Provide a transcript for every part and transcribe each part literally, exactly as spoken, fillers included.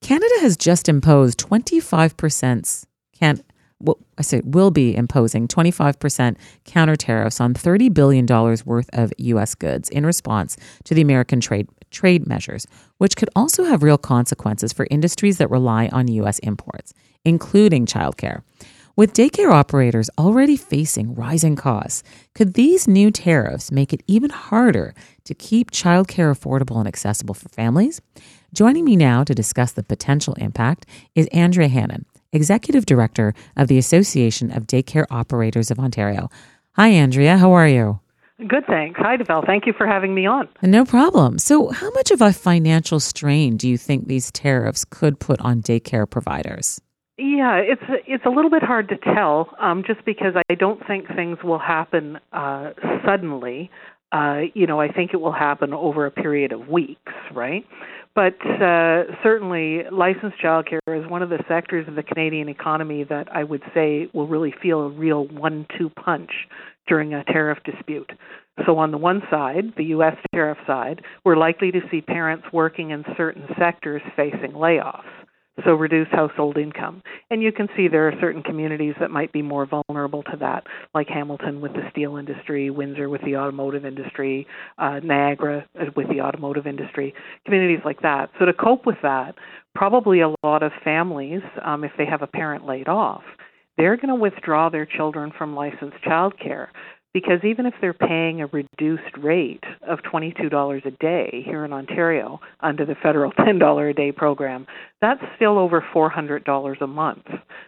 Canada has just imposed twenty-five percent, can, well, I say will be imposing twenty-five percent counter tariffs on thirty billion dollars worth of U S goods in response to the American trade trade measures, which could also have real consequences for industries that rely on U S imports, including childcare. With daycare operators already facing rising costs, could these new tariffs make it even harder to keep childcare affordable and accessible for families? Joining me now to discuss the potential impact is Andrea Hannon, Executive Director of the Association of Daycare Operators of Ontario. Hi, Andrea. How are you? Good, thanks. Hi, Devel. Thank you for having me on. No problem. So how much of a financial strain do you think these tariffs could put on daycare providers? Yeah, it's it's a little bit hard to tell, um, just because I don't think things will happen uh, suddenly. Uh, you know, I think it will happen over a period of weeks, right? But uh, certainly, licensed childcare is one of the sectors of the Canadian economy that I would say will really feel a real one two punch during a tariff dispute. So on the one side, the U S tariff side, we're likely to see parents working in certain sectors facing layoffs, so reduce household income. And you can see there are certain communities that might be more vulnerable to that, like Hamilton with the steel industry, Windsor with the automotive industry, uh, Niagara with the automotive industry, communities like that. So to cope with that, probably a lot of families, um, if they have a parent laid off, they're going to withdraw their children from licensed childcare, because even if they're paying a reduced rate of twenty-two dollars a day here in Ontario under the federal ten dollars a day program, that's still over four hundred dollars a month.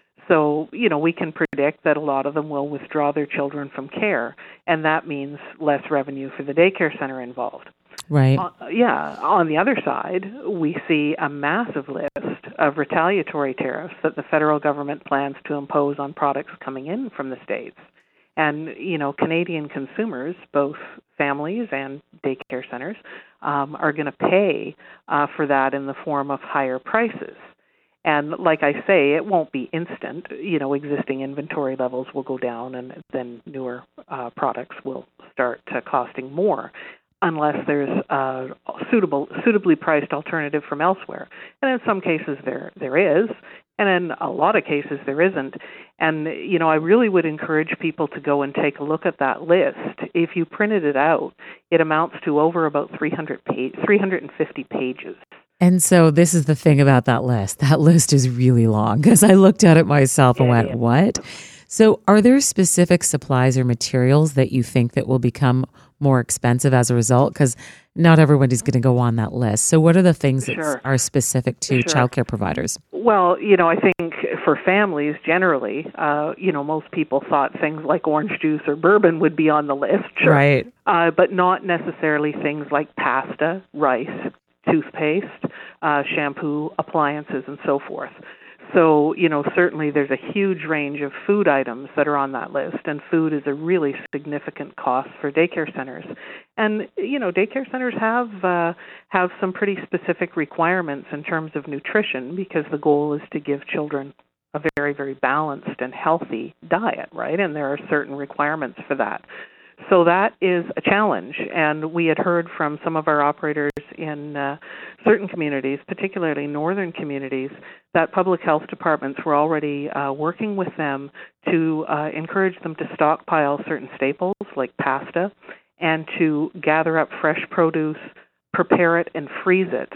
So, you know, we can predict that a lot of them will withdraw their children from care, and that means less revenue for the daycare center involved. Right. Uh, yeah. On the other side, we see a massive list of retaliatory tariffs that the federal government plans to impose on products coming in from the States. And, you know, Canadian consumers, both families and daycare centers, um, are going to pay uh, for that in the form of higher prices. And like I say, it won't be instant. You know, existing inventory levels will go down, and then newer uh, products will start uh, costing more, unless there's a suitable, suitably priced alternative from elsewhere. And in some cases there there is, and in a lot of cases there isn't. And, you know, I really would encourage people to go and take a look at that list. If you printed it out, it amounts to over about three hundred page, three hundred fifty pages. And so this is the thing about that list. That list is really long, because I looked at it myself and Yeah, went, yeah. what? So are there specific supplies or materials that you think that will become more expensive as a result? Because not everybody's going to go on that list. So what are the things that Sure. are specific to Sure. childcare providers? Well, you know, I think for families generally, uh, you know, most people thought things like orange juice or bourbon would be on the list, sure. Right. Uh, but not necessarily things like pasta, rice, toothpaste, uh, shampoo, appliances, and so forth. So, you know, certainly there's a huge range of food items that are on that list, and food is a really significant cost for daycare centers. And, you know, daycare centers have uh, have some pretty specific requirements in terms of nutrition, because the goal is to give children a very, very balanced and healthy diet, right? And there are certain requirements for that. So that is a challenge, and we had heard from some of our operators in uh, certain communities, particularly northern communities, that public health departments were already uh, working with them to uh, encourage them to stockpile certain staples like pasta, and to gather up fresh produce, prepare it, and freeze it,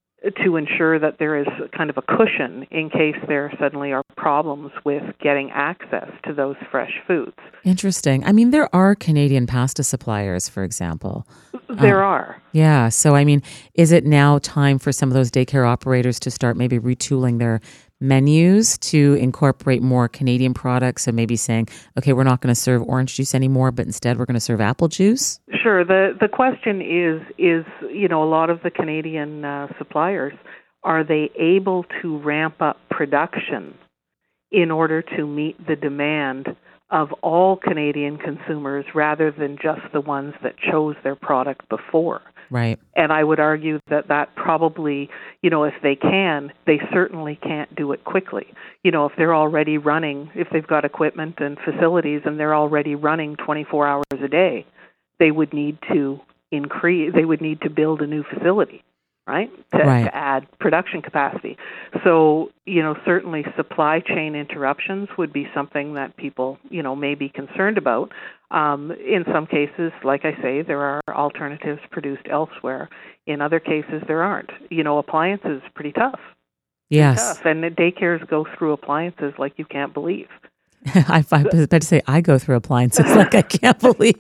to ensure that there is kind of a cushion in case there suddenly are problems with getting access to those fresh foods. Interesting. I mean, there are Canadian pasta suppliers, for example. There Um, are. Yeah. So, I mean, is it now time for some of those daycare operators to start maybe retooling their menus to incorporate more Canadian products? So maybe saying, okay, we're not going to serve orange juice anymore, but instead we're going to serve apple juice? Sure. The the question is, is you know, a lot of the Canadian uh, suppliers, are they able to ramp up production in order to meet the demand of all Canadian consumers rather than just the ones that chose their product before? Right. And I would argue that that probably, you know, if they can, they certainly can't do it quickly. You know, if they're already running, if they've got equipment and facilities and they're already running twenty-four hours a day, they would need to increase, they would need to build a new facility. right, to, right. to add production capacity. So, you know, certainly supply chain interruptions would be something that people, you know, may be concerned about. Um, in some cases, like I say, there are alternatives produced elsewhere. In other cases, there aren't. You know, appliances, pretty tough. Yes. Pretty tough. And the daycares go through appliances like you can't believe. I, I was about to say I go through appliances like I can't believe.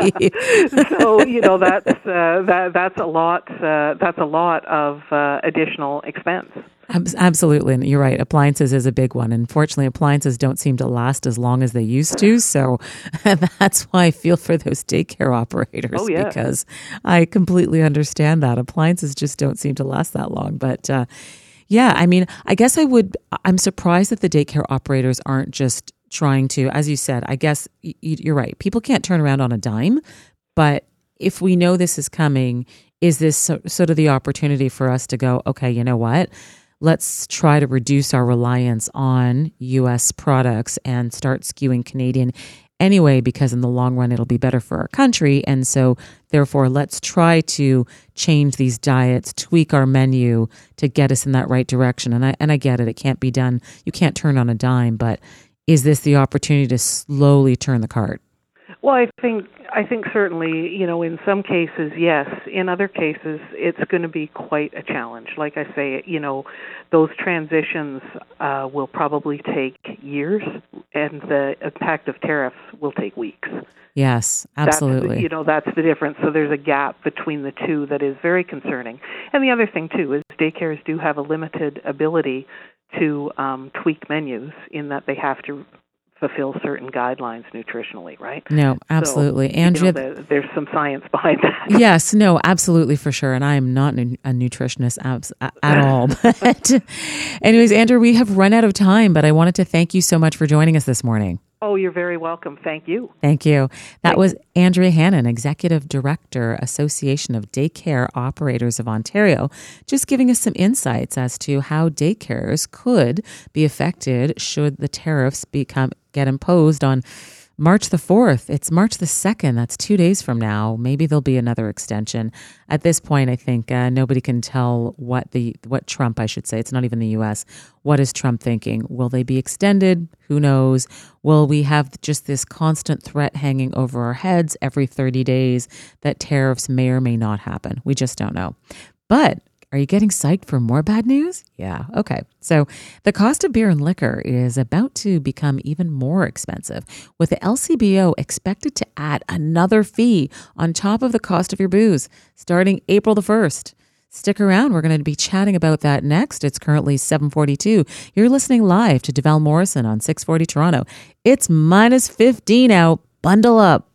So you know that's uh, that that's a lot. Uh, that's a lot of uh, additional expense. Absolutely, and you're right. Appliances is a big one. Unfortunately, appliances don't seem to last as long as they used to. So that's why I feel for those daycare operators. Oh, yeah. Because I completely understand that appliances just don't seem to last that long. But uh, yeah, I mean, I guess I would. I'm surprised that the daycare operators aren't just trying to, as you said, I guess you're right. People can't turn around on a dime, but if we know this is coming, is this so, sort of the opportunity for us to go, okay, you know what? Let's try to reduce our reliance on U S products and start skewing Canadian anyway, because in the long run, it'll be better for our country. And so therefore, let's try to change these diets, tweak our menu to get us in that right direction. And I, and I get it. It can't be done. You can't turn on a dime, but is this the opportunity to slowly turn the cart? Well, I think I think certainly, you know, in some cases, yes. In other cases, it's going to be quite a challenge. Like I say, you know, those transitions uh, will probably take years, and the impact of tariffs will take weeks. Yes, absolutely. That's, you know, that's the difference. So there's a gap between the two that is very concerning. And the other thing, too, is daycares do have a limited ability to um, tweak menus in that they have to fulfill certain guidelines nutritionally, right? No, absolutely. So, Andrea, you know, the, there's some science behind that. Yes, no, absolutely, for sure. And I am not a nutritionist abs- at all. But anyways, Andrea, we have run out of time, but I wanted to thank you so much for joining us this morning. Oh, you're very welcome. Thank you. Thank you. That Thank was Andrea Hannon, Executive Director, Association of Daycare Operators of Ontario, just giving us some insights as to how daycares could be affected should the tariffs become get imposed on March the fourth. It's March the second. That's two days from now. Maybe there'll be another extension. At this point, I think uh, nobody can tell what the what Trump, I should say, it's not even the U S. What is Trump thinking? Will they be extended? Who knows? Will we have just this constant threat hanging over our heads every thirty days that tariffs may or may not happen? We just don't know. But are you getting psyched for more bad news? Yeah. Okay. So the cost of beer and liquor is about to become even more expensive, with the L C B O expected to add another fee on top of the cost of your booze starting April the first. Stick around. We're going to be chatting about that next. It's currently seven forty-two. You're listening live to Deval Morrison on six forty Toronto. It's minus fifteen out. Bundle up.